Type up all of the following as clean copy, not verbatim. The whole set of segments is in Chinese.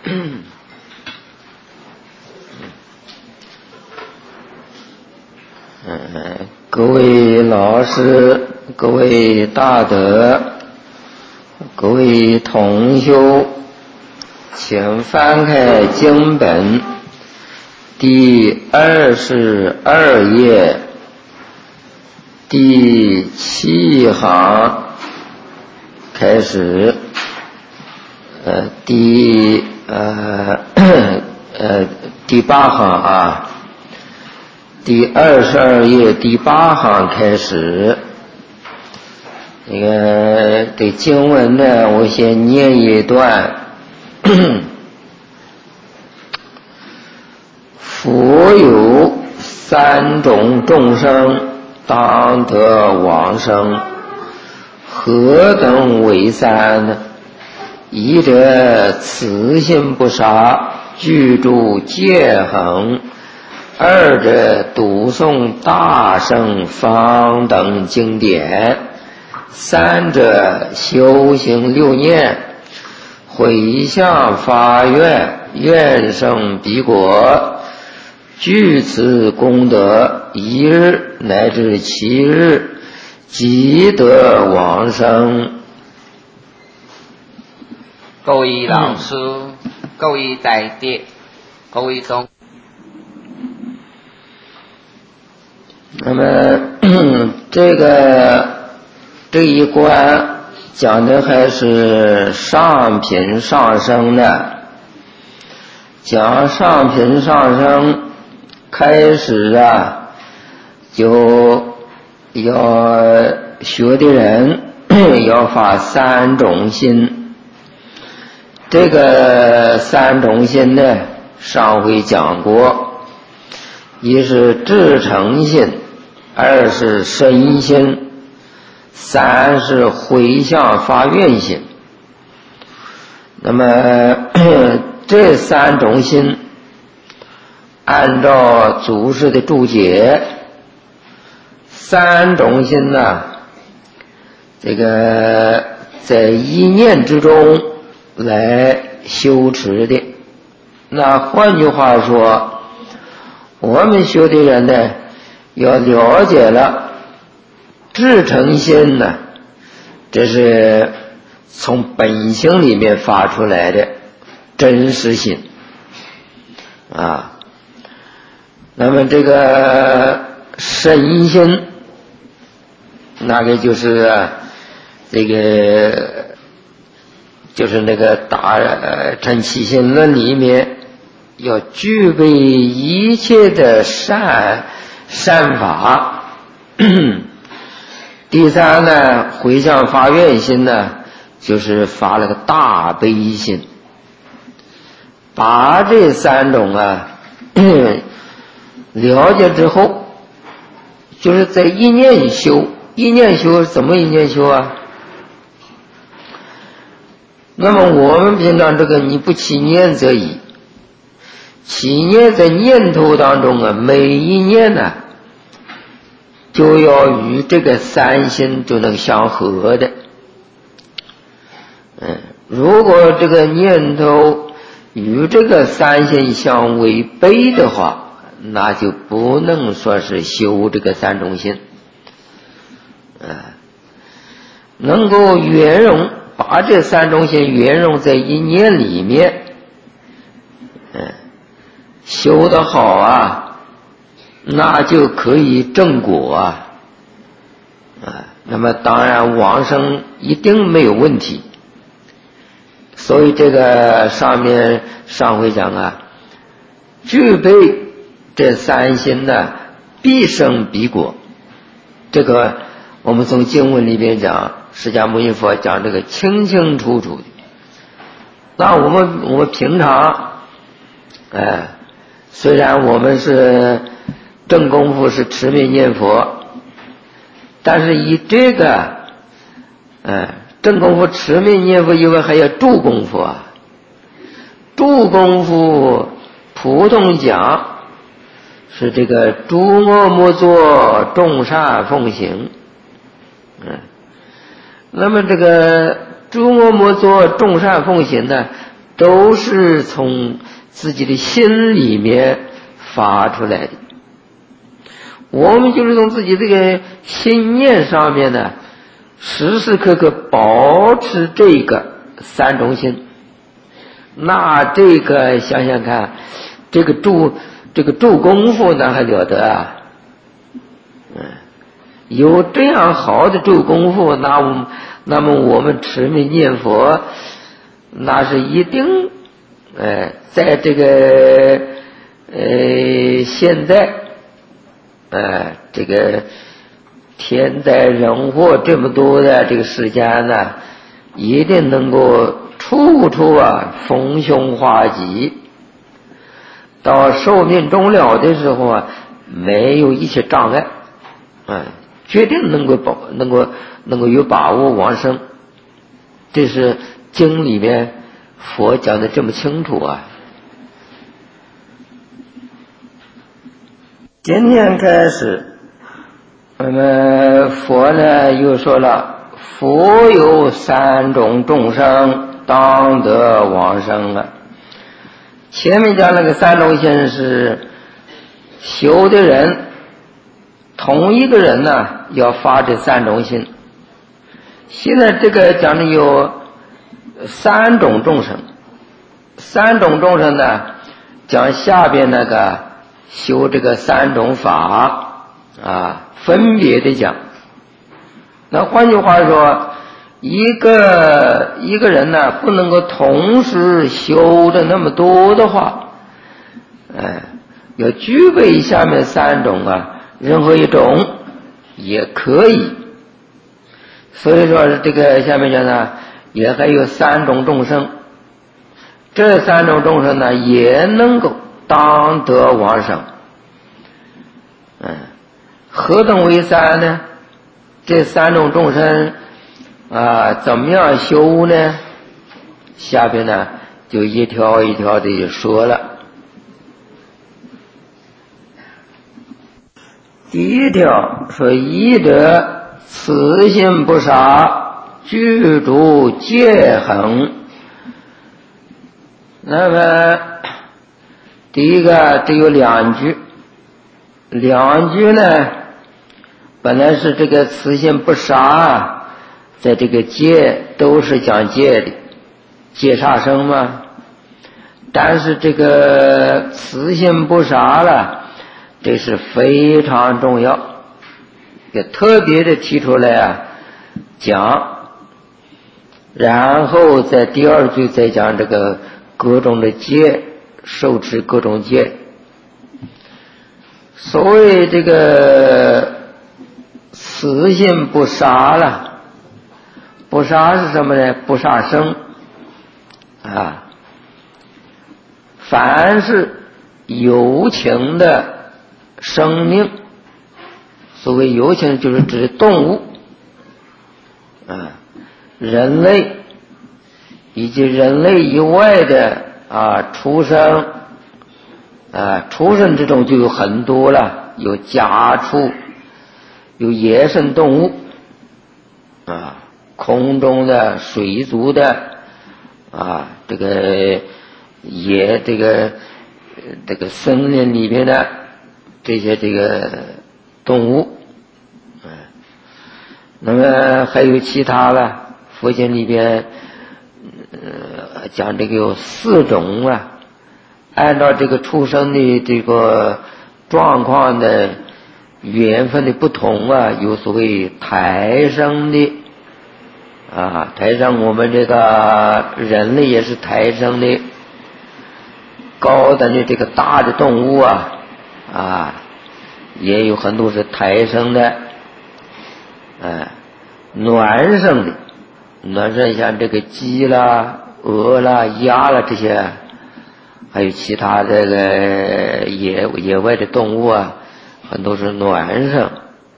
各位老师，各位大德，各位同修，请翻开经本第22页第7行开始，第8行啊，第22页第8行开始。这经文呢，我先念一段。佛有3种众生，当得往生，何等为3呢？一者慈心不杀，具足戒行；二者读诵大乘方等经典；三者修行6念，回向发愿，愿生彼国。具此功德1日乃至7日，即得往生。 各位老师，各位大德，各位同。 那么这一关讲的还是上品上生的，讲上品上生。开始啊，就要学的人要发3种心。这个3种心呢，上回讲过，一是至诚心，二是身心，三是回向发愿心。那么这3种心，按照祖师的注解，3种心呢，这个在一念之中来修持的。那换句话说，我们修的人呢，要了解了至诚心呢，这是从本性里面发出来的真实心啊。那么这个身心，那个就是那个大乘起信论里面要具备一切的善法。第3呢，回向发愿心呢，就是发了个大悲心。把这3种啊了解之后，就是在一念修。一念修怎么一念修啊？那么我们平常这个你不起念则已，起念在念头当中啊，每一念呢，就要与这个3心就能相合的。如果这个念头与这个3心相违背的话，那就不能说是修这个3种心。能够圆融，把这3种心圆融在一念里面，修得好啊，那就可以正果啊。那么当然往生一定没有问题。所以这个上回讲啊，具备这3心呢，必生彼果。这个我们从经文里边讲，释迦牟尼佛讲这个清清楚楚的。那我们平常虽然我们是正功夫是持名念佛，但是以这个正功夫持名念佛以外，还要助功夫啊。助功夫普通讲是这个诸恶莫作，众善奉行。那么这个诸恶莫作，众善奉行呢， 都是从自己的心里面发出来的。我们就是从自己这个心念上面呢，时时刻刻保持这个三种心。那这个想想看，这个住功夫那还了得啊！有这样好的住功夫，那么我们持名念佛，那是一定，在这个现在，这个天灾人祸这么多的这个时间呢，一定能够处处逢凶化吉，到寿命终了的时候没有一切障碍，决定能够有把握往生。这是经里面佛讲的这么清楚啊。今天开始，我们佛呢又说了，佛有三种众生当得往生啊。前面讲那个三种心是修的人，同一个人呢要发这三种心。现在这个讲的有三种众生，三种众生呢讲下边那个修这个三种法分别的讲。那换句话说，一个人呢不能够同时修的那么多的话，要具备下面三种任何一种也可以。所以说这个下面讲呢，也还有三种众生，这三种众生呢也能够当得往生。何等为三呢？这三种众生怎么样修呢？下边呢就一条一条的说了。第一条说，一者慈心不杀，具足戒恒。那么第一个这有两句呢，本来是这个慈心不杀，在这个戒都是讲戒的，戒杀生嘛。但是这个慈心不杀了，这是非常重要，也特别的提出来讲。然后在第二句再讲这个各种的戒，受持各种戒。所谓这个慈心不杀了，不杀是什么呢？不杀生凡是有情的生命，所谓有情就是指动物人类以及人类以外的畜生畜生之中就有很多了，有家畜，有野生动物空中的、水族的这个这个森林里面的这些这个动物那么还有其他的，佛经里边讲这个有四种按照这个出生的这个状况的缘分的不同有所谓胎生的胎生，我们这个人类也是胎生的，高等的这个大的动物也有很多是胎生的卵生的，卵生像这个鸡啦、鹅啦、鸭啦这些，还有其他这个野外的动物很多是卵生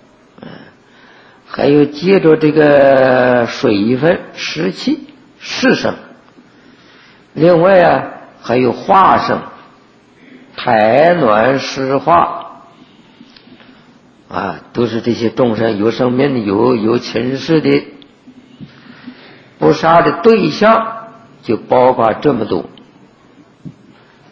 还有借着这个水分湿气湿生。另外还有化生，胎卵湿化都是这些众生有生命的，有情识的。不杀的对象就包括这么多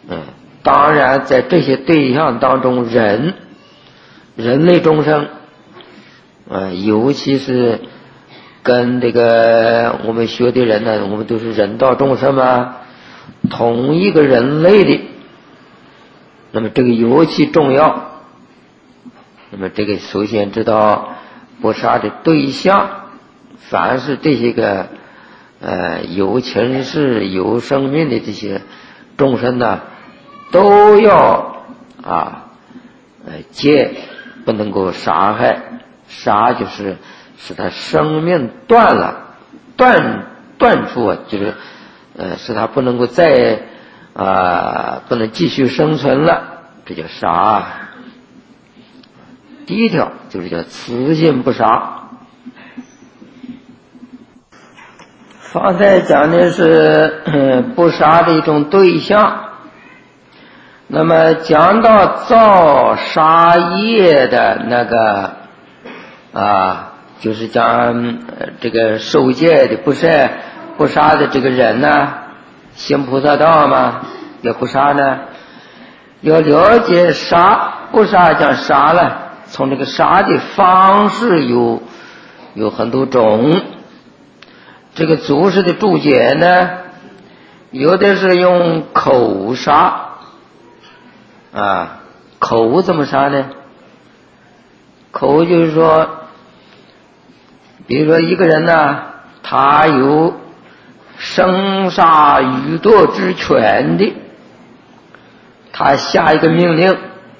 当然在这些对象当中，人类众生尤其是跟这个我们学的人呢，我们都是人道众生嘛，同一个人类的，那么这个尤其重要。那么这个首先知道不杀的对象，凡是这些个有前世有生命的这些众生呢，都要戒，不能够杀害。杀就是使他生命断了，断处就是使他不能够再不能继续生存了，这叫杀。第一条就是叫慈心不杀。方才讲的是不杀的一种对象，那么讲到造杀业的那个就是讲这个受戒的不杀的这个人呢，行菩萨道嘛，要不杀呢，要了解杀不杀，讲杀了。从这个杀的方式有很多种。这个祖师的注解呢，有的是用口杀口怎么杀呢？口就是说，比如说一个人呢，他有生杀予夺之权的，他下一个命令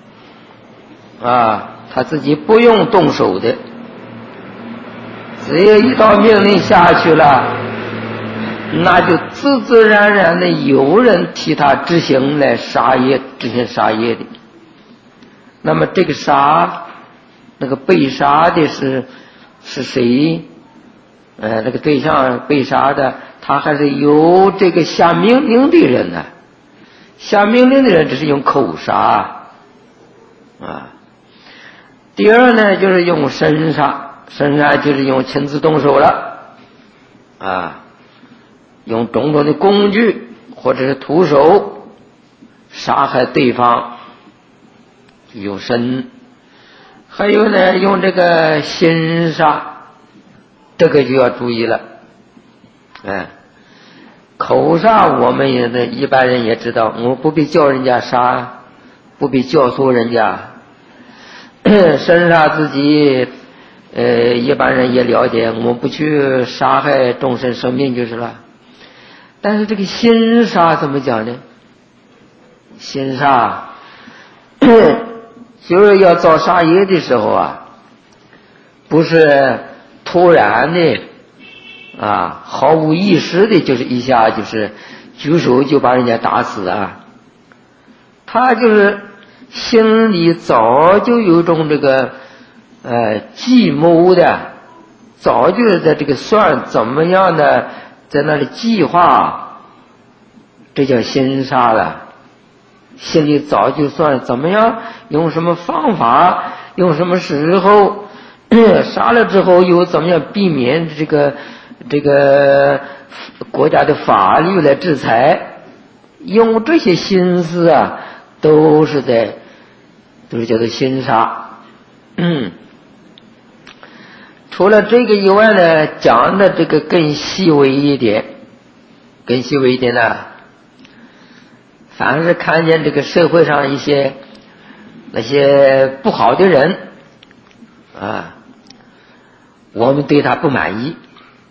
他自己不用动手的，只要一道命令下去了，那就自自然然的有人替他执行来执行杀业的。那么这个杀，那个被杀的是谁？那个对象被杀的，他还是由这个下命令的人呢。下命令的人只是用口杀第二呢，就是用身杀，身杀就是用亲自动手了用种种的工具或者是徒手杀害对方，用身。还有呢，用这个心杀，这个就要注意了。口杀我们一般人也知道，我们不必叫人家杀，不必教唆人家。身杀自己一般人也了解，我们不去杀害众生生命就是了。但是这个心杀怎么讲呢？心杀就是要造杀业的时候不是突然的毫无意识的，就是一下就是举手就把人家打死他就是心里早就有种这个计谋的，早就在这个算怎么样的，在那里计划，这叫心杀了。心里早就算怎么样，用什么方法，用什么时候杀了之后又怎么样避免这个国家的法律来制裁，用这些心思都是叫做心杀。除了这个以外呢，讲的这个更细微一点呢，凡是看见这个社会上那些不好的人我们对他不满意，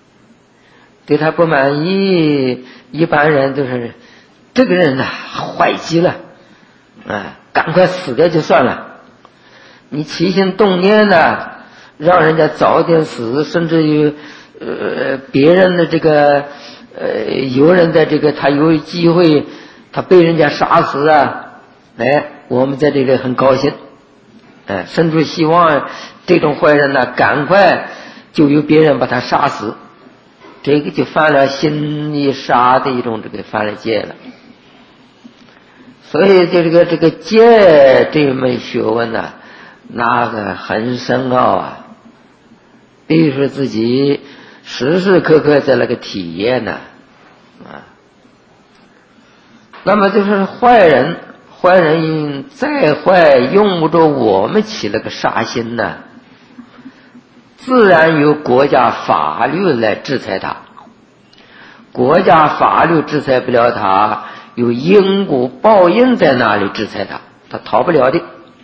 一般人都是这个人坏极了赶快死掉就算了。你起心动念让人家早点死，甚至于别人的这个有人在这个他有机会他被人家杀死我们在这里很高兴甚至希望这种坏人赶快就由别人把他杀死，这个就犯了心理杀的一种这个犯了戒了。所以就这个戒这门学问那个很深奥必须自己时时刻刻在那个体验那么就是坏人再坏，用不着我们起了个杀心呢，自然由国家法律来制裁他。国家法律制裁不了他，有因果报应在那里制裁他，他逃不了的。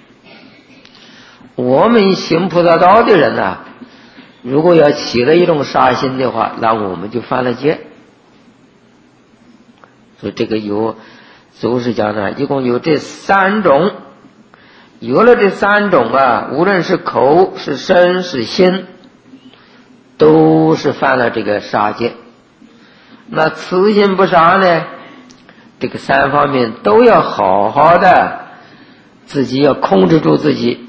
我们行菩萨道的人呢，如果要起了一种杀心的话，那我们就犯了戒。所以这个祖师讲呢，一共有这3种，有了这3种啊，无论是口是身是心，都是犯了这个杀戒。那慈心不杀呢，这个3方面都要好好的，自己要控制住自己。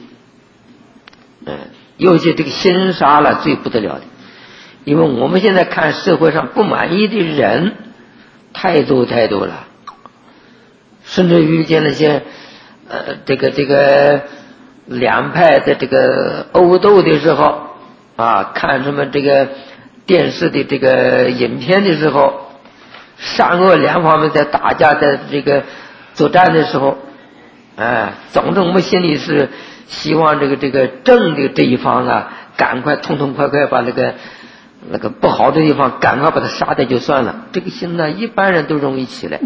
尤其这个心杀了最不得了的，因为我们现在看社会上不满意的人太多了，甚至遇见那些这个两派的这个殴斗的时候啊，看什么这个电视的这个影片的时候，善恶两方面在打架，在这个作战的时候，总之我们心里是希望这个正的这一方啊，赶快痛痛快快把那个不好的地方赶快把它杀掉就算了。这个心呢，一般人都容易起来。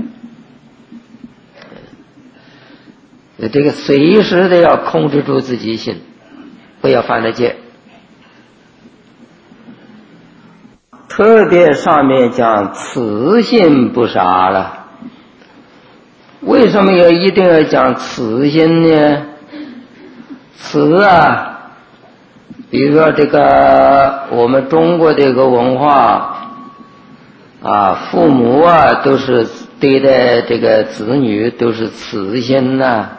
这个随时的要控制住自己心，不要犯了戒。特别上面讲慈心不杀了，为什么一定要讲慈心呢？慈啊，比如说这个我们中国这个文化啊，父母啊都是对待这个子女都是慈心呐，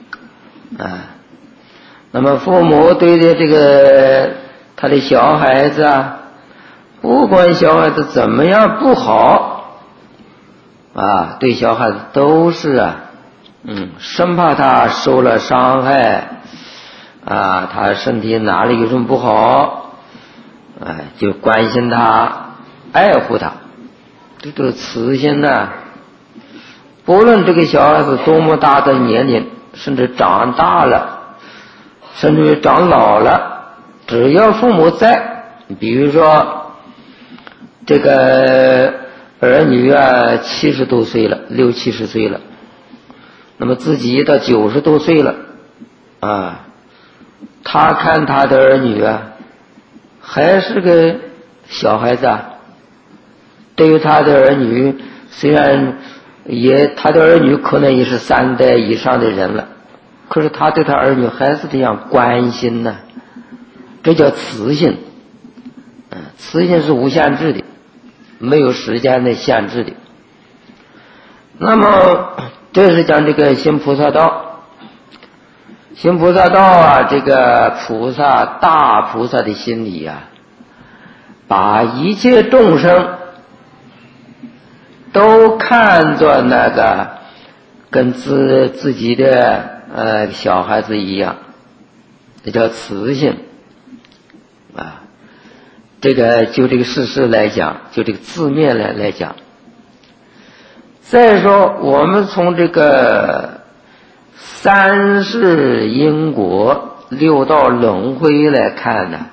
那么父母对待这个他的小孩子啊，不管小孩子怎么样不好啊，对小孩子都是生怕他受了伤害啊，他身体哪里有什么不好就关心他，爱护他，这都是慈心呐。不论这个小孩子多么大的年龄，甚至长大了，甚至长老了，只要父母在，比如说这个儿女啊70多岁了，60、70岁了，那么自己到90多岁了他看他的儿女啊还是个小孩子对于他的儿女，虽然他的儿女可能也是3代以上的人了，可是他对他儿女还是这样关心呢，这叫慈心。慈心是无限制的，没有时间的限制的。那么这是讲这个行菩萨道。行菩萨道这个大菩萨的心里把一切众生都看作那个跟自己的小孩子一样，这叫慈心这个就这个事实来讲，就这个字面来讲。再说我们从这个3世因果6道轮回来看呢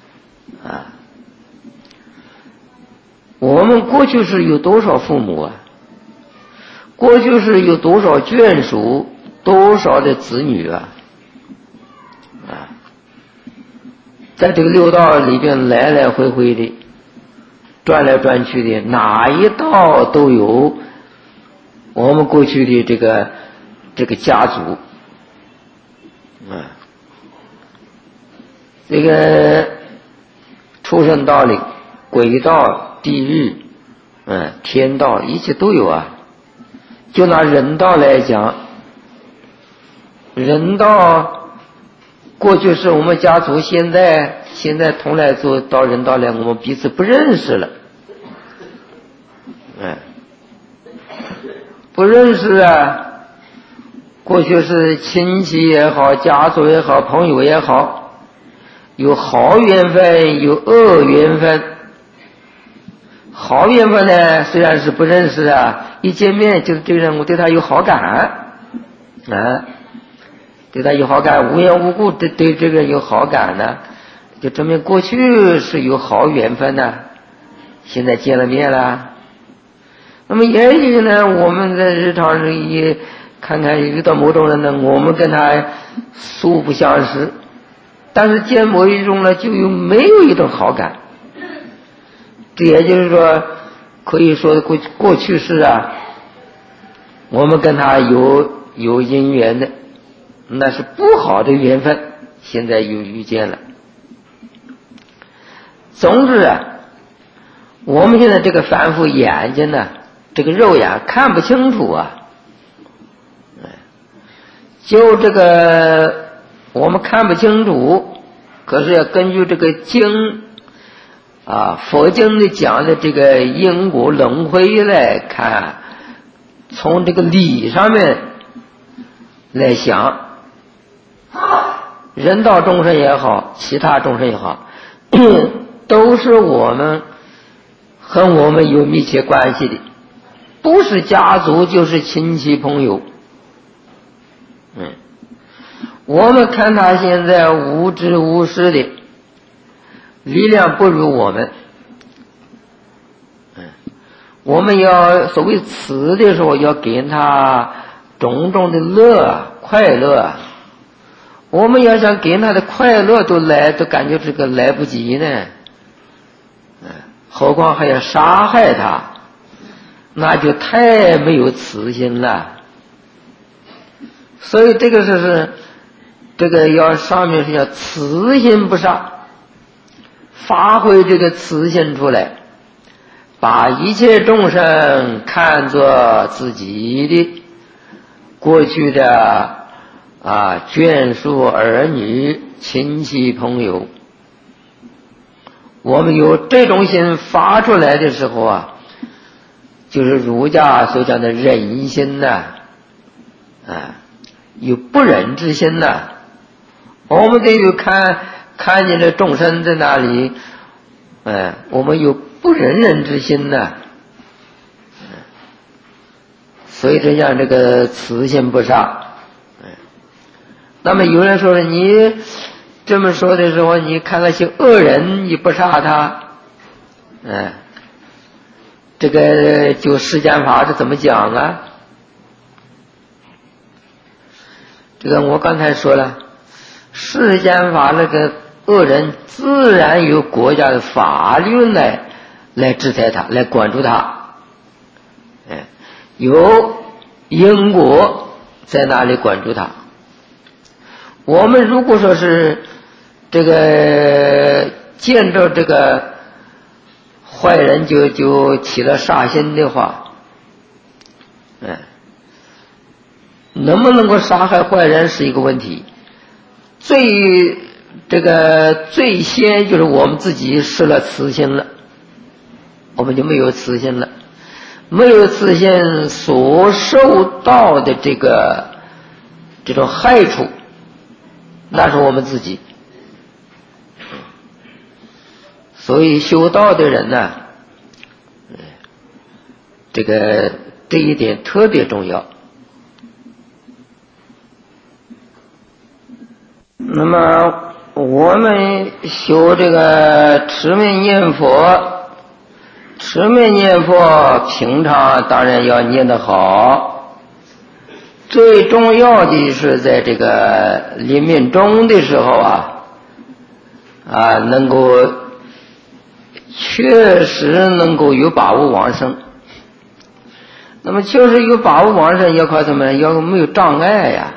我们过去是有多少父母过去是有多少眷属，多少的子女在这个6道里边来来回回的转来转去的，哪一道都有我们过去的这个家族这个畜生道里、鬼道、地狱天道一切都有就拿人道来讲，人道过去是我们家族，现在同来做到人道来，我们彼此不认识了不认识过去是亲戚也好，家族也好，朋友也好，有好缘分有恶缘分， 好缘分呢，虽然是不认识啊，一见面就是这个人我对他有好感啊，对他有好感，无缘无故对这个人有好感呢，就证明过去是有好缘分的，现在见了面了。那么也许呢，我们在日常中也看看遇到某种人呢，我们跟他素不相识，但是见某一种呢，就没有一种好感。这也就是说，可以说过去式啊，我们跟他有姻缘的，那是不好的缘分，现在又遇见了。总之啊，我们现在这个凡夫眼睛呢，这个肉眼看不清楚啊，就这个我们看不清楚，可是要根据这个经啊，佛经里讲的这个因果轮回来看，从这个理上面来想，人道众生也好，其他众生也好，都是我们和我们有密切关系的，不是家族就是亲戚朋友。我们看他现在无知无识的，力量不如我们。我们要所谓慈的时候，要给他种种的快乐。我们要想给他的快乐都感觉这个来不及呢，何况还要杀害他，那就太没有慈心了。所以这个是这个要上面是要慈心不杀，发挥这个慈心出来，把一切众生看作自己的过去的眷属儿女亲戚朋友。我们有这种心发出来的时候啊，就是儒家所讲的忍心呐，有不忍之心呐。我们得有看见这众生在那里，我们有不忍人之心呐。所以这样这个慈心不杀。那么有人说了，你这么说的时候，你看那些恶人，你不杀他，这个就世间法是怎么讲啊？这个我刚才说了，世间法那个恶人自然有国家的法律来制裁他，来管住他，有因果在那里管住他。我们如果说是这个见着这个坏人就起了杀心的话，能不能够杀害坏人是一个问题。最先就是我们自己失了慈心了，我们就没有慈心了，没有慈心所受到的这种害处，那是我们自己。所以修道的人呢，这一点特别重要。那么我们修这个持名念佛，平常当然要念得好，最重要的是在这个临命终的时候能够确实能够有把握往生。那么确实有把握往生，要靠什么？要没有障碍呀。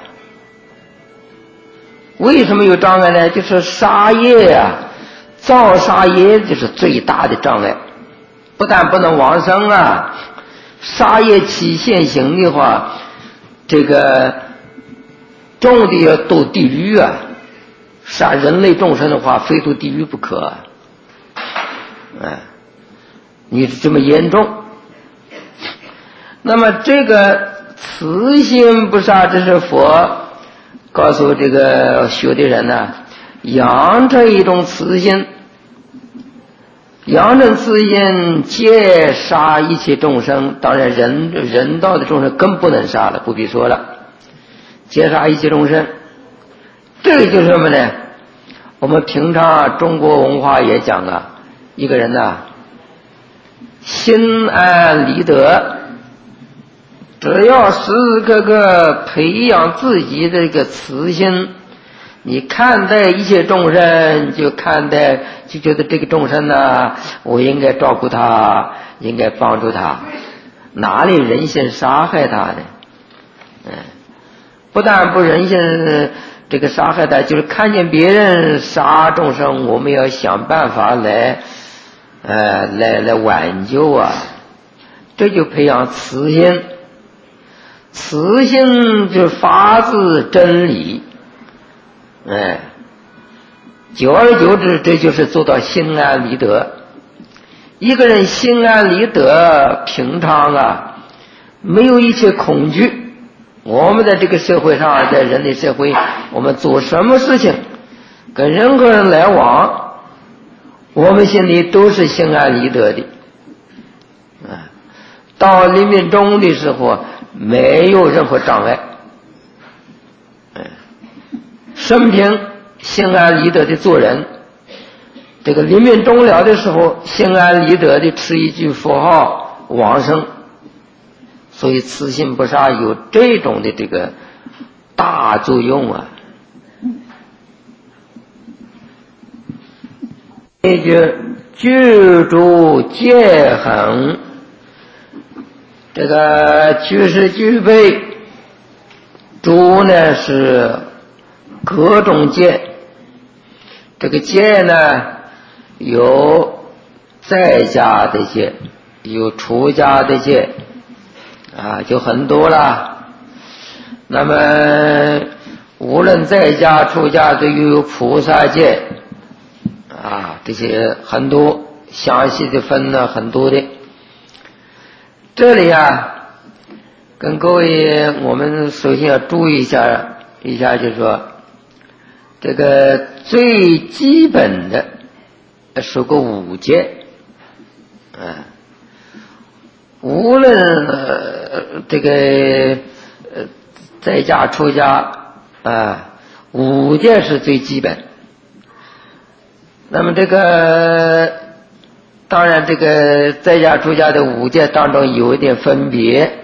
为什么有障碍呢？就是杀业造杀业就是最大的障碍。不但不能往生杀业起现行的话，这个重的要堕地狱杀人类众生的话，非堕地狱不可。你是这么严重。那么这个慈心不杀，这是佛告诉这个学的人养成一种慈心， 养成慈心，戒杀一切众生。当然人道的众生更不能杀了，不必说了。戒杀一切众生，这个就是什么呢？我们平常中国文化也讲啊，一个人呐，心安理得，只要时时刻刻培养自己的这个慈心，你看待一切众生，就觉得这个众生呢，我应该照顾他，应该帮助他，哪里人性杀害他呢？不但不人性这个杀害他，就是看见别人杀众生，我们要想办法来挽救啊，这就培养慈心。慈心就发自真理，久而久之，这就是做到心安理得。一个人心安理得，平常啊，没有一切恐惧。我们在这个社会上，在人类社会，我们做什么事情，跟任何人来往，我们心里都是心安理得的。到临命终的时候，没有任何障碍。生平心安理得的做人，这个临命终了的时候，心安理得的持一句佛号往生。所以慈心不杀有这种的这个大作用啊。这就具足戒恒，这个具是具备，足呢是各种戒。这个戒呢有在家的戒，有出家的戒就很多了。那么无论在家出家都有菩萨戒这些很多详细的分了很多的。这里跟各位我们首先要注意一下就是说，这个最基本的是个五戒无论这个在家出家五戒是最基本。那么这个当然这个在家出家的五戒当中有一点分别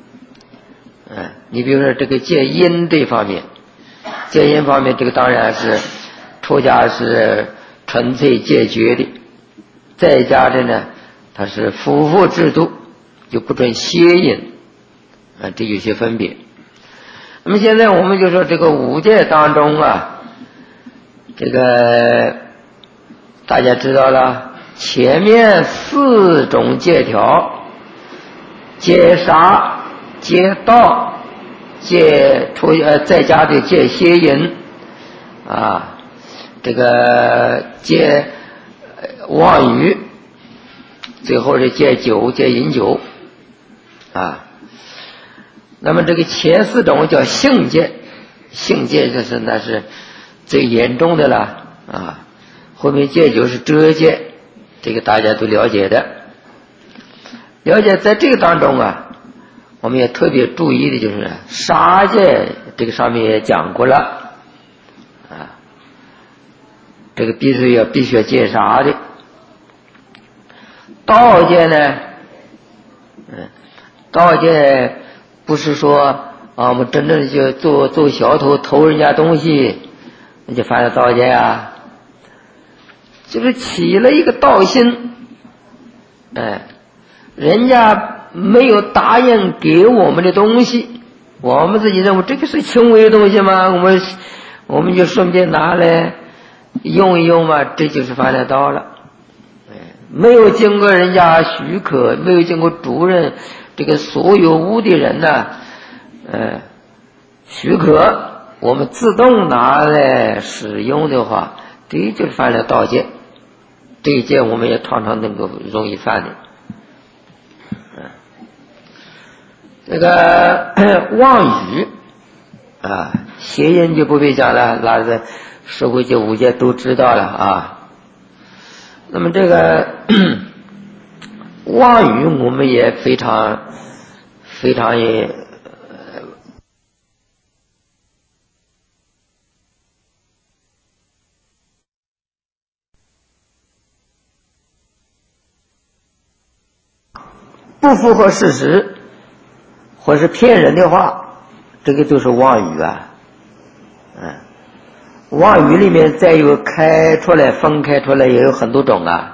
你比如说这个戒阴这方面，戒阴方面这个当然是出家是纯粹戒绝的，在家的呢它是夫妇制度，就不准邪淫这有些分别。那么现在我们就说这个五戒当中这个大家知道了，前面四种戒条，戒杀、戒盗、戒在家的戒邪淫这个戒妄语，最后是戒酒、戒饮酒那么这个前四种叫性戒，性戒那是最严重的了后面戒酒是遮戒，这个大家都了解的。了解在这个当中我们也特别注意的就是杀戒，这个上面也讲过了这个必须要戒杀的。盗戒呢盗戒不是说我们真正就做小偷偷人家东西那就犯了盗戒就是起了一个盗心人家没有答应给我们的东西，我们自己认为这个是轻微的东西吗？我们就顺便拿来用一用嘛，这就是犯了盗了没有经过人家许可，没有经过主任这个所有物的人许可，我们自动拿来使用的话，这就是犯了盗戒。这一戒我们也常常能够容易犯的这个妄语邪淫就不必讲了，那个社会界五戒都知道了那么这个妄语我们也非常也不符合事实或是骗人的话，这个就是妄语啊。妄语里面再有开出来分开出来也有很多种啊。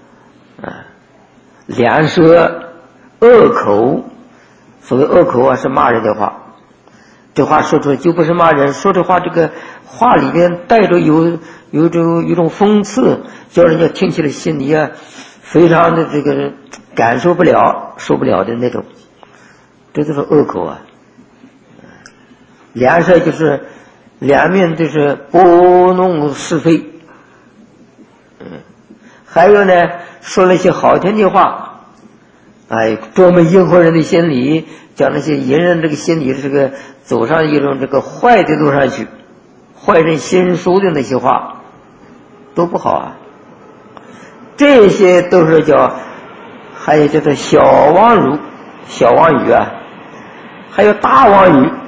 两舌、恶口，所谓恶口啊是骂人的话，这话说出来就不是骂人，说这话这个话里面带着有一种讽刺，叫人家听起来心里啊非常的这个感受不了受不了的那种，这都是恶口啊。两舌就是两面就是拨弄是非，还有呢说了一些好听的话，专门迎合人的心理，将那些引人这个心理这个走上一种这个坏的路上去，坏人心术的那些话都不好啊。这些都是还有叫做小妄语啊，还有大妄语。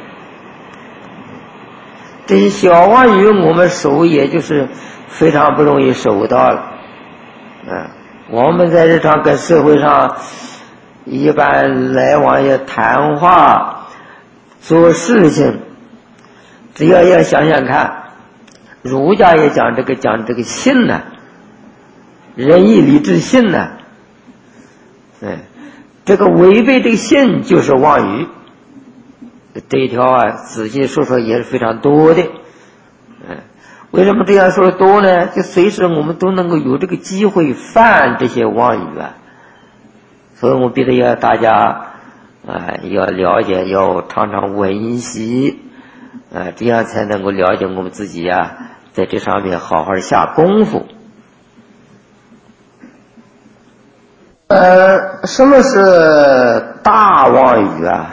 这些小妄语我们守也就是非常不容易守到了。我们在日常跟社会上一般来往也谈话做事情，只要想想看，儒家也讲这个信呢，仁义礼智信呢，这个违背这个信就是妄语。这一条啊仔细说说也是非常多的。为什么这样说的多呢？就随时我们都能够有这个机会犯这些妄语啊。所以我逼得要大家要了解，要常常温习，这样才能够了解我们自己啊，在这上面好好下功夫。什么是大妄语啊？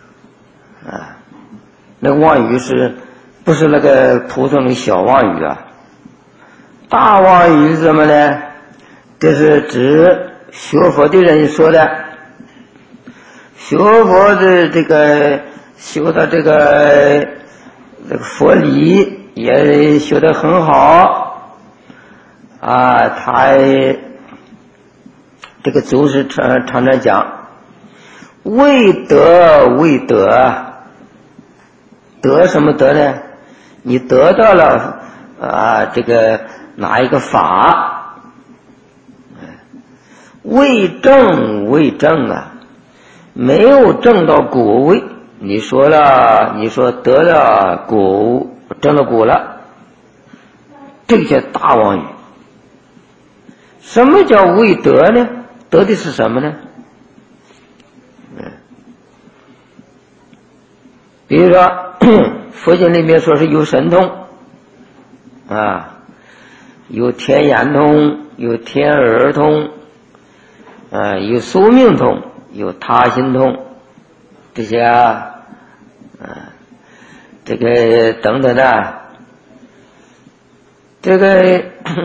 那个妄语不是那个普通的小妄语啊？大妄语是什么呢？这是指学佛的人说的，学佛的这个修的这个佛理也修得很好啊，他这个祖师常常讲为德，得什么德呢？你得到了这个哪一个法？为正啊，没有正到果位。你说得了果，正了果了，这个叫大妄语。什么叫为德呢？得的是什么呢？比如说佛经里面说是有神通有天眼通，有天耳通，有宿命通，有他心通，这些这个等等的。这个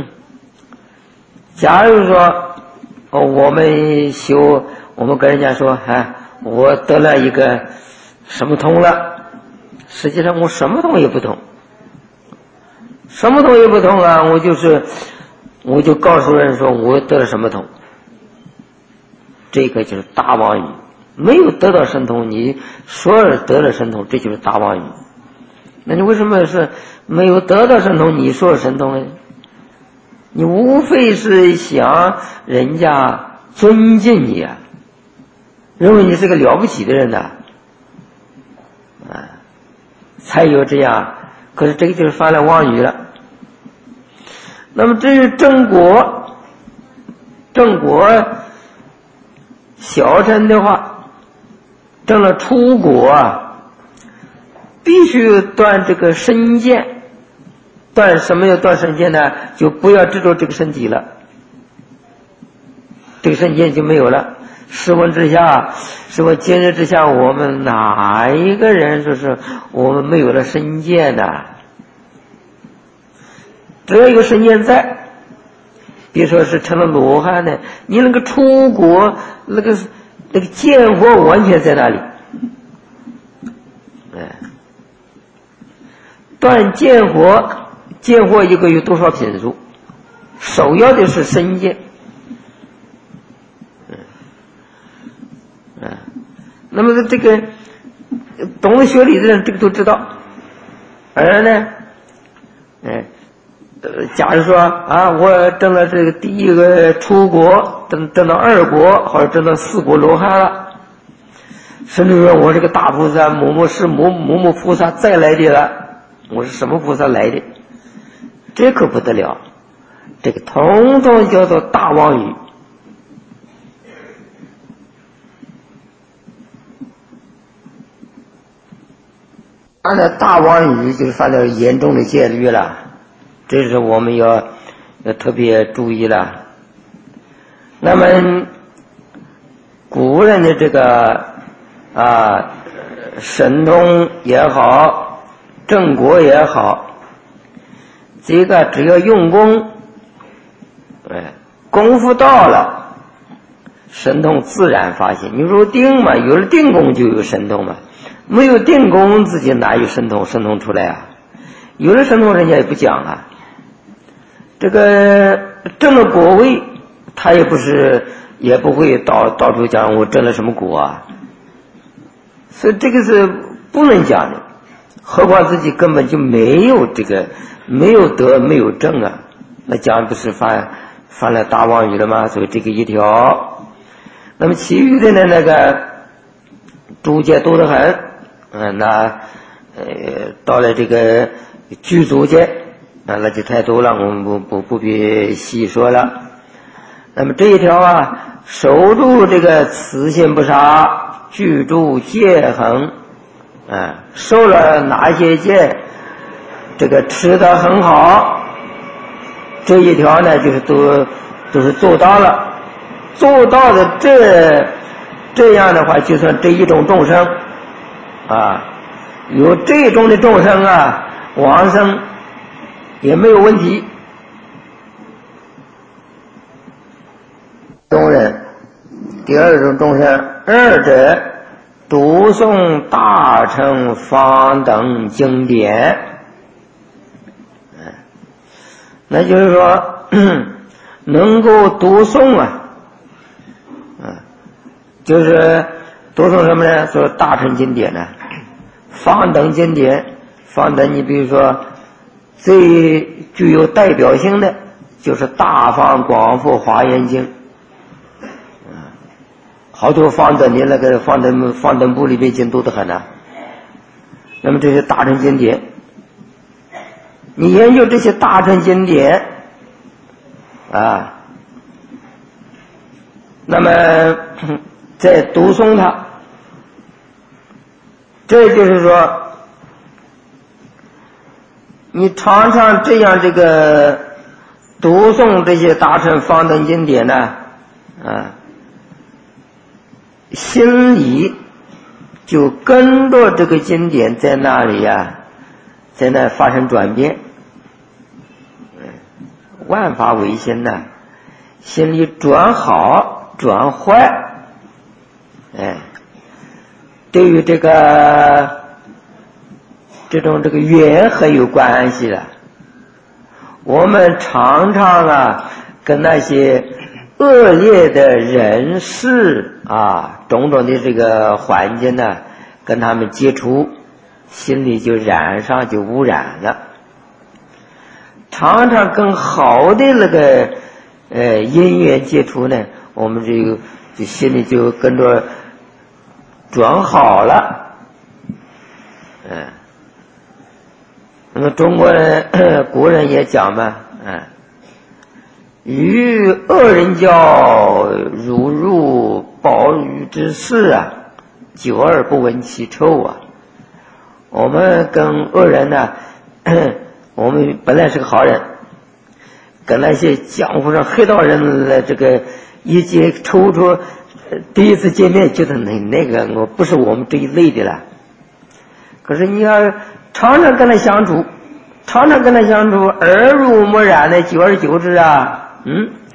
假如说我们跟人家说我得了一个什么通了，实际上我什么通也不通，啊，我就告诉人说我得了什么通，这个就是大妄语。没有得到神通，你说得了神通，这就是大妄语。那你为什么是没有得到神通你说神通呢？你无非是想人家尊敬你啊，认为你是个了不起的人呐，才有这样。可是这个就是犯了妄语了。那么至于正果小乘的话，证了出果必须断这个身见。断什么要断身见呢？就不要执着这个身体了，这个身见就没有了。试问今日之下，我们哪一个人说是我们没有了身见呢？只要有身见在， 别说是成了罗汉呢，你那个出国那个见惑完全在那里。断见惑一个有多少品数？首要的是身见。那么这个懂得学理的人这个都知道。而呢假如说啊，我证了这个第一个出国，证到二国或者证到四国罗汉了，甚至说我这个大菩萨某某菩萨再来的了，我是什么菩萨来的，这可不得了，这个统统叫做大妄语。犯了大妄语就是犯了严重的戒律了，这是我们要特别注意了。那么古人的这个神通也好，正果也好，这个只要用功，功夫到了，神通自然发现。你说定嘛，有了定功就有神通嘛，没有定功自己哪有神通出来啊？有了神通人家也不讲啊。这个证了果位，他也不会到处讲我证了什么果啊，所以这个是不能讲的。何况自己根本就没有这个，没有得没有证啊，那讲不是犯了大妄语了吗？所以这个一条。那么其余的呢，那个诸界多得很，到了这个具足界，那就太多了，我们不必细说了。那么这一条啊，守住这个慈心不杀，具足戒衡，受了哪些戒，这个吃得很好，这一条呢就是都是做到了。做到的这样的话，就算这一种众生有这种的众生往生也没有问题。众人第二种众生，二者读诵大乘方等经典，那就是说能够读诵就是读诵什么呢？说大乘经典呢，方等经典。方等你比如说最具有代表性的就是大方广佛华严经，好多方等的那个方等部里面经多得很啊。那么这些大乘经典，你研究这些大乘经典那么再读诵它，这就是说你常常这样这个读诵这些大乘方等经典呢心里就跟着这个经典在那里在那发生转变。万法唯心呢，心里转好转坏，对于这种缘很有关系的。我们常常跟那些恶劣的人事种种的这个环境跟他们接触，心里就染上，就污染了。常常跟好的那个因缘接触呢，我们就心里就跟着转好了。那么中国人国人也讲嘛，与恶人交，如入鲍鱼之肆久而不闻其臭我们跟恶人我们本来是个好人，跟那些江湖上黑道人这个一接抽出第一次见面觉得那个我不是我们这一类的了。可是你要常常跟他相处，耳濡目染的，久而久之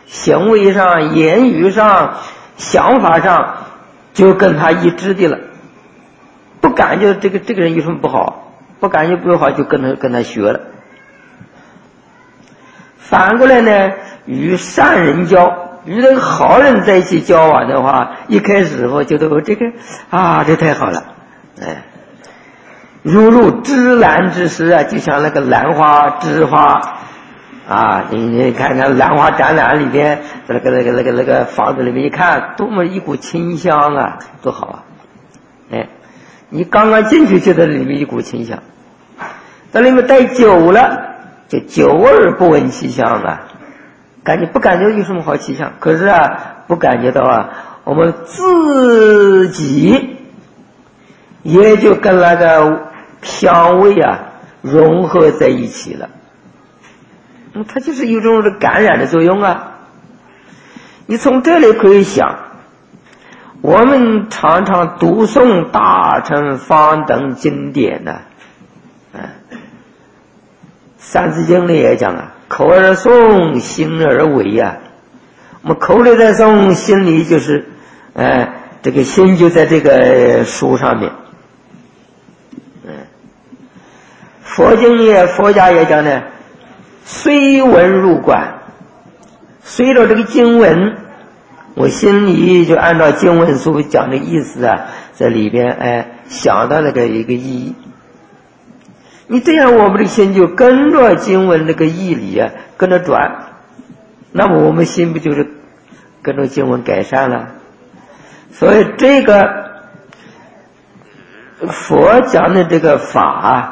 行为上、言语上、想法上就跟他一致的了，不感觉这个人有什么不好，不感觉不好就跟他学了。反过来呢，与善人交，与这个好人在一起交往的话，一开始我觉得这太好了，如入芝兰之室啊，就像那个兰花、芝花啊，你看看兰花展览里边，那个房子里面一看，多么一股清香啊，多好啊！你刚刚进去觉得里面一股清香，在里面待久了，就久而不闻其香啊，不感觉有什么好气象，可是不感觉到我们自己也就跟那个香味融合在一起了。它就是有种感染的作用啊。你从这里可以想，我们常常读诵大乘方等经典的，三字经里也讲口而诵，心而为我们口里在诵，心里就是这个心就在这个书上面。佛家也讲呢，随文入观，随着这个经文，我心里就按照经文所讲的意思在里边想到那个一个意义。你这样我们的心就跟着经文那个义理跟着转，那么我们心不就是跟着经文改善了？所以这个佛讲的这个法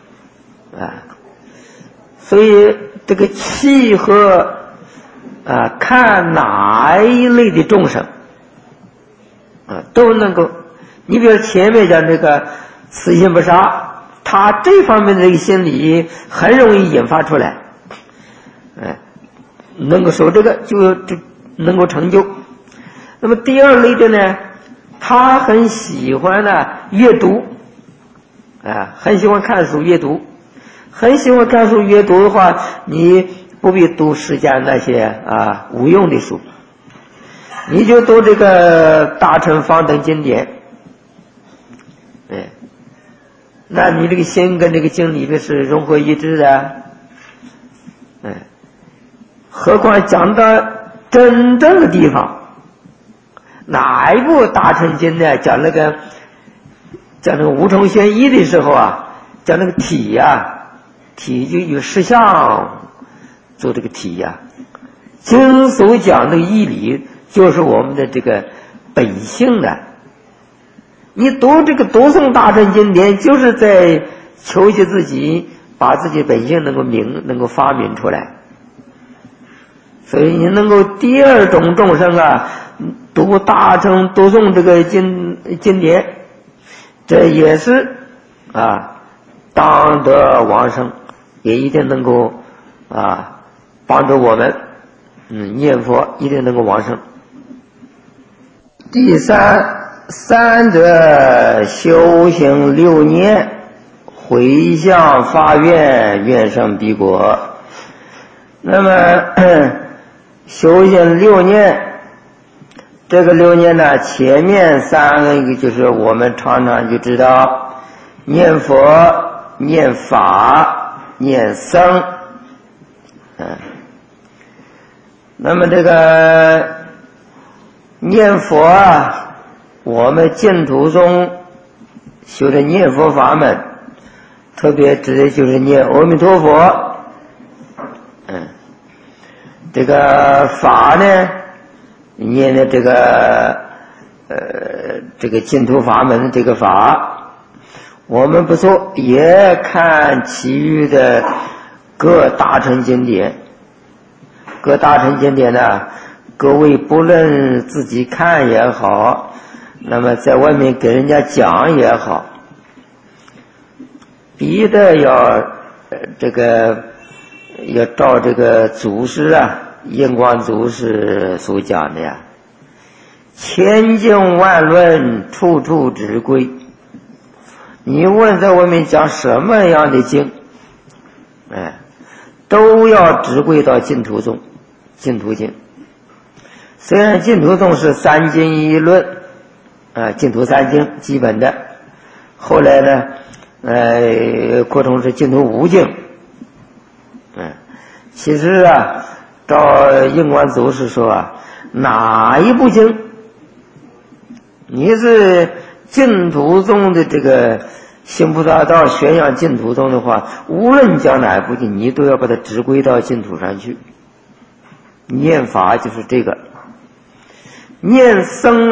所以这个契合看哪一类的众生都能够。你比如前面讲这个慈心不杀，他这方面的一个心理很容易引发出来，能够受这个就能够成就。那么第二类的呢，他很喜欢阅读很喜欢看书阅读，很喜欢看书阅读的话，你不必读世间那些无用的书，你就读这个大乘方等经典，那你这个心跟这个经里面是融合一致的，何况讲到真正的地方，哪一部大乘经呢？讲那个无重玄义的时候讲那个体体就有实相做这个体经所讲的义理就是我们的这个本性的。你读诵大乘经典，就是在求取自己把自己本性能够发明出来。所以你能够第二种众生读大乘读诵这个经典，这也是当得往生，也一定能够帮助我们念佛一定能够往生。第三者修行6年，回向发愿，愿生彼国。那么修行6年，这个6年呢，前面3个一个就是我们常常就知道念佛、念法、念僧。那么这个念佛我们净土中修的念佛法门，特别指的就是念阿弥陀佛。这个法呢，念的这个净土法门的这个法，我们不说，也看其余的各大乘经典。各大乘经典呢，各位不论自己看也好，那么在外面给人家讲也好，必得要照这个祖师印光祖师所讲的千经万论，处处直归。你问在外面讲什么样的经，都要直归到净土中，净土经。 虽然净土宗是三经一论净土三经基本的，后来呢扩充是净土五经。其实照印光祖师说哪一部经你是净土宗的这个行菩萨道宣扬净土宗的话，无论讲哪一部经，你都要把它直归到净土上去。念法就是这个，念僧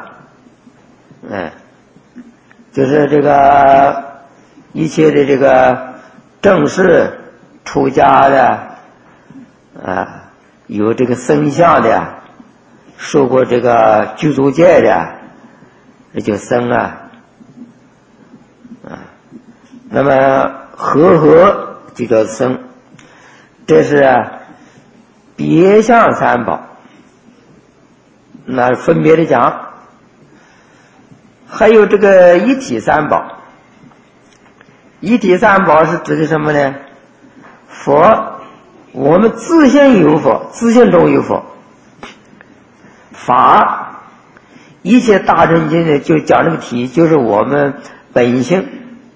就是这个一切的这个正式出家的有这个僧相的，受过这个具足戒的，这就僧那么和就叫僧。这是别相三宝，那分别的讲。还有这个一体三宝，一体三宝是指的什么呢？佛，我们自性有佛，自性中有佛。法，一切大乘经呢就讲这个体，就是我们本性，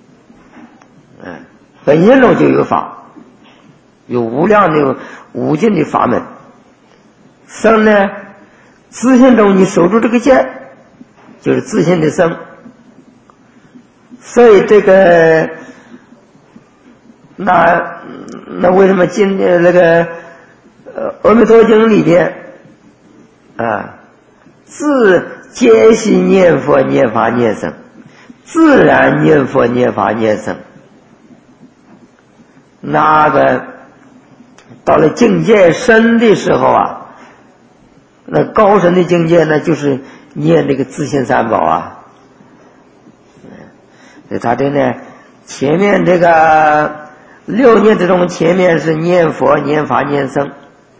本性中就有法，有无量的无尽的法门。僧呢，自性中你守住这个戒，就是自性的僧。所以这个那为什么那个阿弥陀经里边自皆悉念佛念法念僧，自然念佛念法念僧。那个到了境界深的时候那高深的境界呢，就是念这个自性三宝他这呢，前面这个6念之中，前面是念佛念法念僧。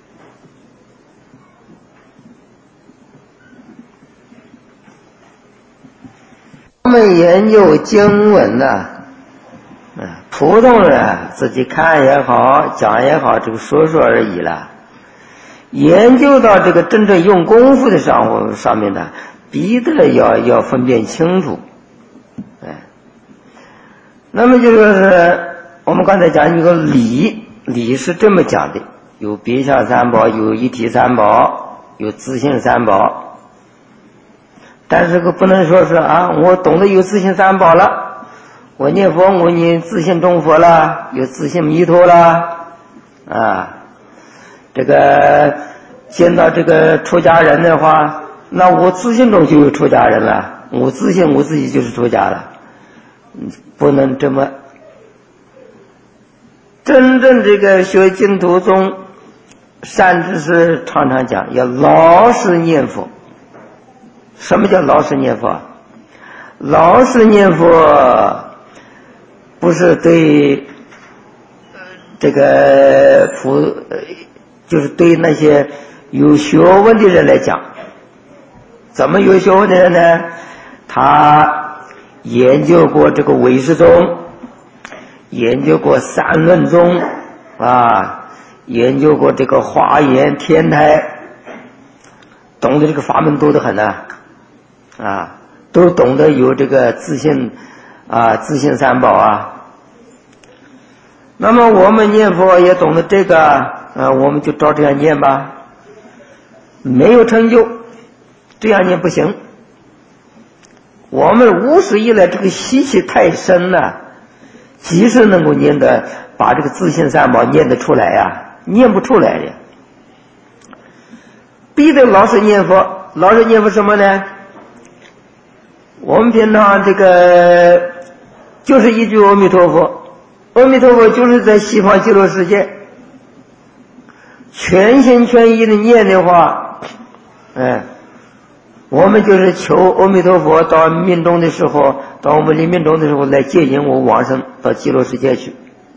我们研究经文普通人自己看也好讲也好，这个说说而已了。研究到这个真正用功夫的上面呢，必得要分辨清楚。那么就说是我们刚才讲一个理是这么讲的，有别相三宝，有一体三宝，有自性三宝。但是不能说是我懂得有自性三宝了，我念佛我念自性中佛了，有自性弥陀了这个见到这个出家人的话，那我自性中就有出家人了，我自性我自己就是出家了。不能这么。真正这个学净土宗善知识常常讲要老实念佛。什么叫老实念佛？老实念佛不是对这个就是对那些有学问的人来讲。怎么有学问的人呢？他研究过这个唯识宗，研究过三论宗研究过这个华严天台，懂得这个法门多得很都懂得有这个自性自性三宝那么我们念佛也懂得这个我们就照这样念吧。没有成就这样念不行。我们无始以来这个习气太深了，即使能够念的把这个自性三宝念得出来念不出来的。必须老实念佛。老实念佛什么呢？我们平常这个就是一句阿弥陀佛，阿弥陀佛就是在西方极乐世界，全心全意的念的话我们就是求阿弥陀佛到命中的时候，到我们临命终的时候来接引我往生到极乐世界去。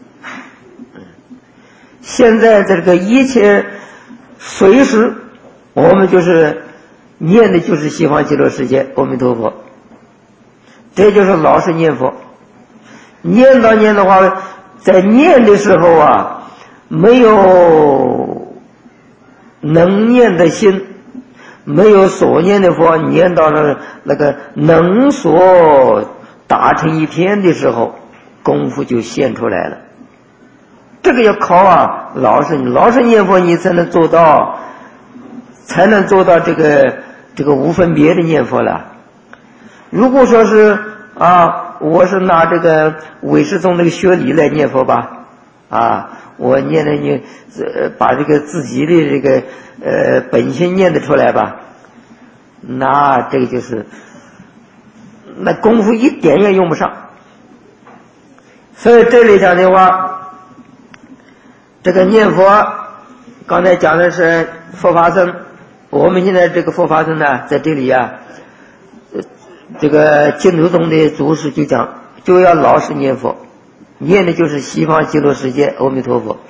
现在这个一切随时我们就是念的就是西方极乐世界阿弥陀佛，这就是老实念佛。念的话，在念的时候没有能念的心， 没有所念的佛，念到了那个能所达成一天的时候，功夫就现出来了。这个要靠老实念佛，你才能做到这个无分别的念佛了。如果说是我是拿这个唯识宗这个学理来念佛吧，我念的你把这个自己的这个本心念得出来吧，那这个就是那功夫一点也用不上。所以这里讲的话，这个念佛刚才讲的是佛法僧，我们现在这个佛法僧呢，在这里这个净土宗的祖师就讲，就要老实念佛，念的就是西方极乐世界阿弥陀佛。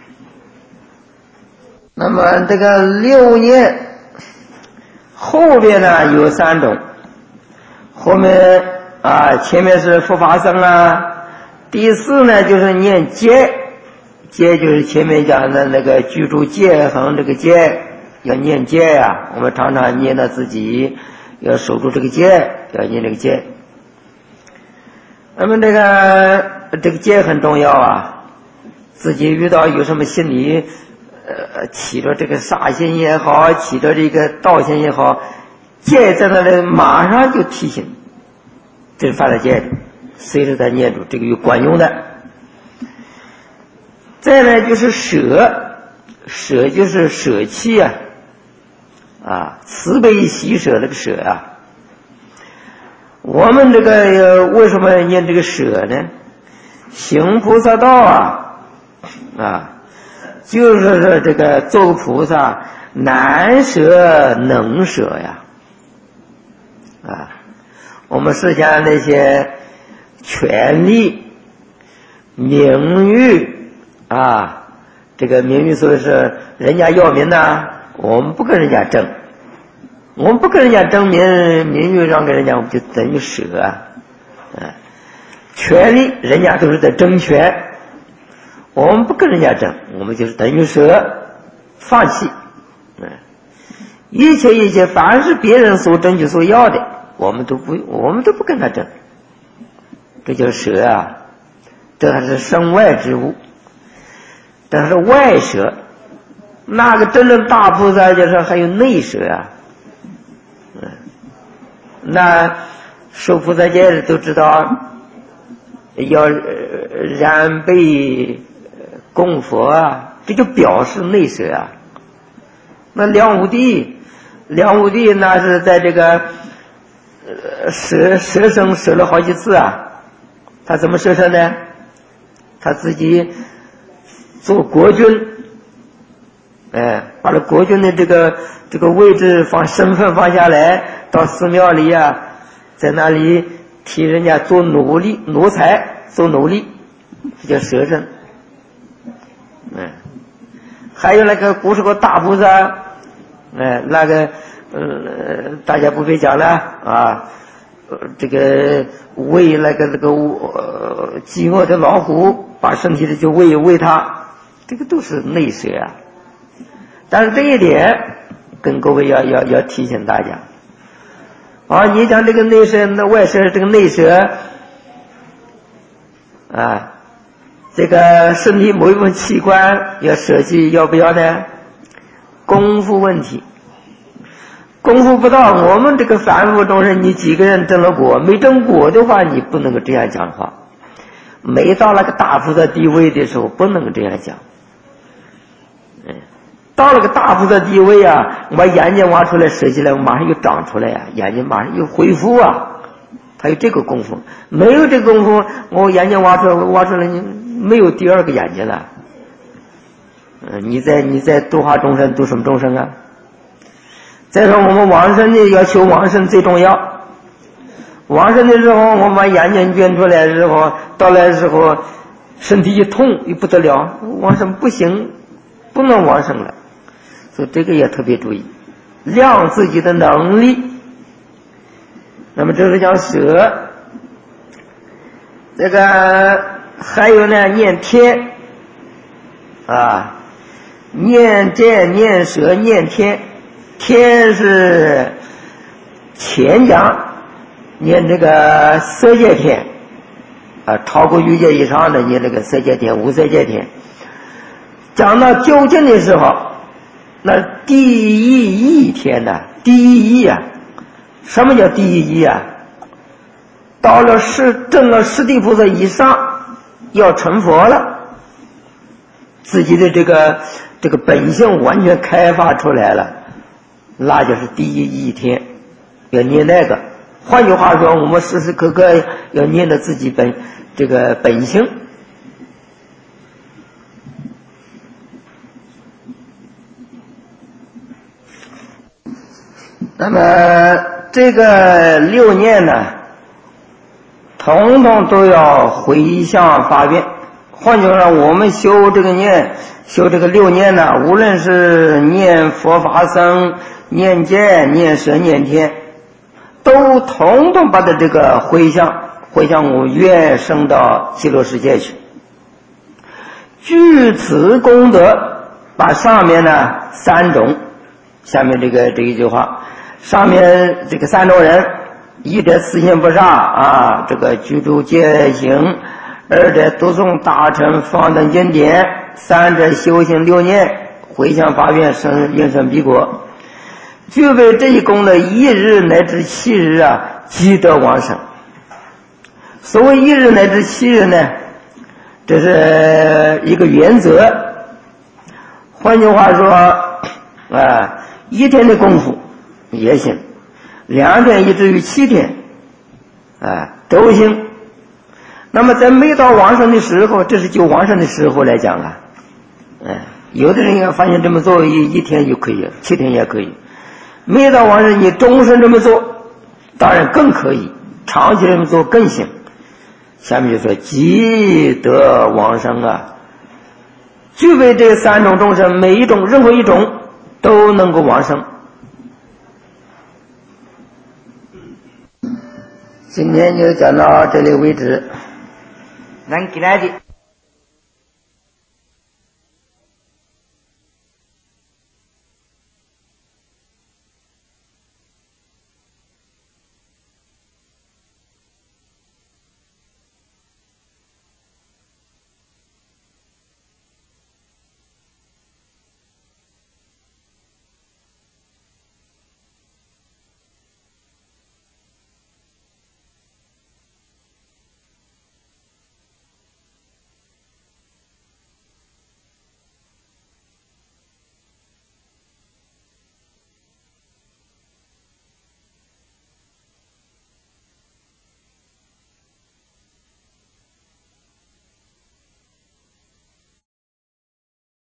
那么这个六念后边呢有3种，后面前面是佛法僧第4呢就是念戒，戒就是前面讲的那个居住戒恒这个戒，要念戒我们常常念到自己要守住这个戒，要念这个戒。那么这个戒很重要自己遇到有什么心理起着这个杀心也好，起着这个道心也好，戒在那里马上就提醒，这是犯了戒的，随时在念住，这个有管用的。再来就是舍，舍就是舍弃慈悲喜舍这个舍我们这个为什么念这个舍呢？行菩萨道就是说这个做个菩萨难舍能舍我们世间那些权利名誉这个名誉所以是人家要名我们不跟人家争，我们不跟人家争名誉，让给人家我们就等于舍权利人家都是在争权，我们不跟人家争，我们就是等于舍放弃一切凡是别人所争取所要的，我们都不跟他争，这叫舍这还是身外之物。但是外舍，那个真正大菩萨就是还有内舍那受菩萨戒的都知道要燃被供佛这就表示内舍那梁武帝那是在这个舍生舍了好几次他怎么舍身呢？他自己做国君把这国君的这个位置身份放下来，到寺庙里在那里替人家做奴才做奴隶，这叫舍身还有那个古时候大菩萨那个大家不必讲了这个喂那个饥饿的老虎，把身体的就喂它，这个都是内舍但是这一点跟各位要提醒大家你讲这个内舍那外舍，这个内舍这个身体某一部分器官要舍弃，要不要呢？功夫问题，功夫不到，我们这个凡夫众生，你几个人证了果，没证果的话，你不能够这样讲话。没到那个大菩萨地位的时候，不能够这样讲。到了个大菩萨地位我把眼睛挖出来舍起来，我马上又长出来眼睛马上又恢复他有这个功夫。没有这个功夫，我眼睛挖出来，你没有第二个眼睛了。你在度化众生，度什么众生再说我们往生的要求往生最重要。往生的时候，我们把眼睛捐出来的时候，到来的时候身体一痛又不得了，往生不行，不能往生了。所以这个也特别注意，量自己的能力。那么这是叫舍。这个还有呢，念天念戒念舍念天， 天是前讲念这个色界天超过欲界以上的念这个色界天、无色界天。讲到究竟的时候，那第一义天呢？第一义啊，什么叫第一义啊？到了证了释地菩萨以上，要成佛了，自己的这个本性完全开发出来了，那就是第一义天，要念那个。换句话说，我们时时刻刻要念着自己本性。那么这个6念呢，统统都要回向发愿。换句话说，我们修这个6念呢，无论是念佛法僧、念戒、念神、念天，都统统把它这个回向我愿升到极乐世界去。据此功德，把上面呢3种，下面这一句话，上面这个3种人，一者四心不杀这个居住戒行，二者读诵大乘方等经典，三者修行6念，回向发愿应生彼国。具备这一功德，1日乃至7日即得往生。所谓1日乃至7日呢，这是一个原则。换句话说1天的功夫也行，2天以至于7天都行。那么在没到往生的时候，这是就往生的时候来讲有的人也发现这么做1天就可以，7天也可以。没到往生，你终身这么做当然更可以，长期这么做更行。下面就说即得往生具备这3种众生，每一种任何一种都能够往生。今天就讲到这里为止。 咱给他的